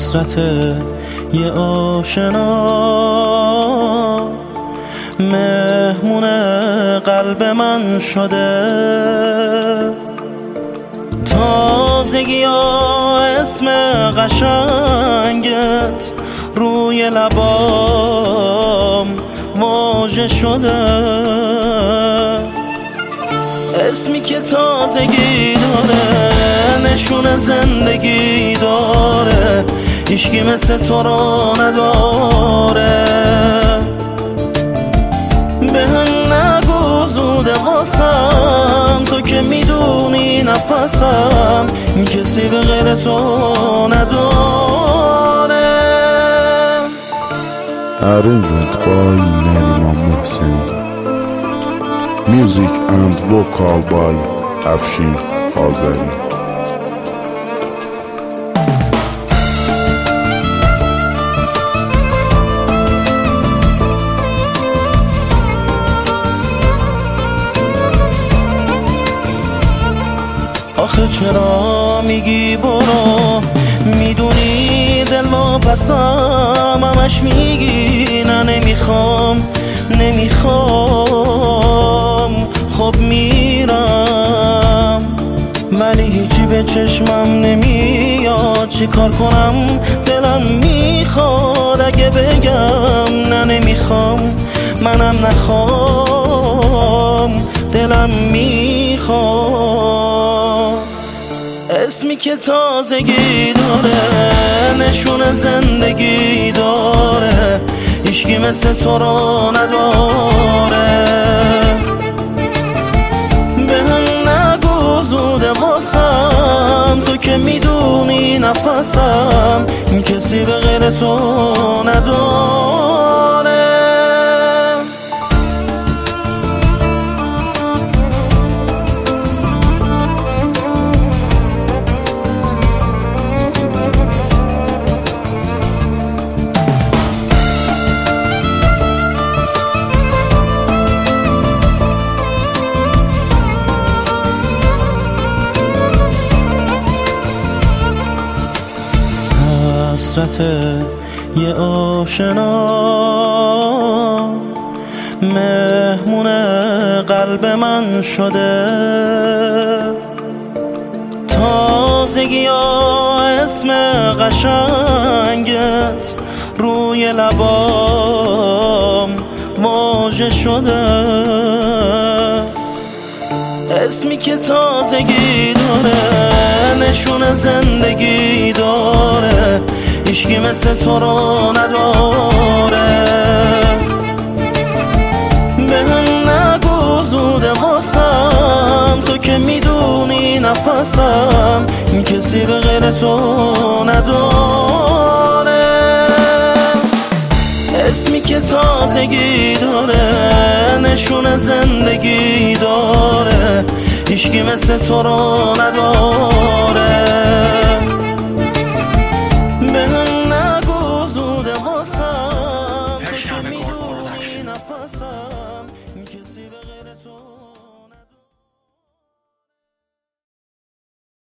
حسرت یه آشنا مهمون قلب من شده. تازگی ها اسم قشنگت روی لبام واژه شده. اسمی که تازگی داره، نشون زندگی داره، هیچکی مثل تو رو نداره. به هم نگو زوده واسم، تو که میدونی نفسم کسی به غیر تو نداره. Arrangement by Neriman Mohseni. Music and vocal by Afshin Fazeli. آخه چرا میگی برو، میدونی دل واپسم، همش میگی نه نمیخوام. خب میرم ولی هیچی به چشمم نمیاد، چی کار کنم دلم میخواد اگه بگم نه نمیخوام. منم نخوام دلم میخواد. اسمی که تازگی داره، نشون زندگی داره، هیچکی مثل تو رو نداره. به هم نگو زوده واسم، تو که میدونی نفسم کسی به غیر تو نداره. حسرت یه آشنا مهمون قلب من شده. تازگی ها اسم قشنگت روی لبام واژه شده. اسمی که تازگی داره، نشون زندگی داره، هیچکی مثل تو رو نداره. به هم نگو زوده واسم، تو که میدونی نفسم کسی به غیر تو نداره. اسمی که تازگی داره، نشون زندگی داره، هیچکی مثل تو رو نداره.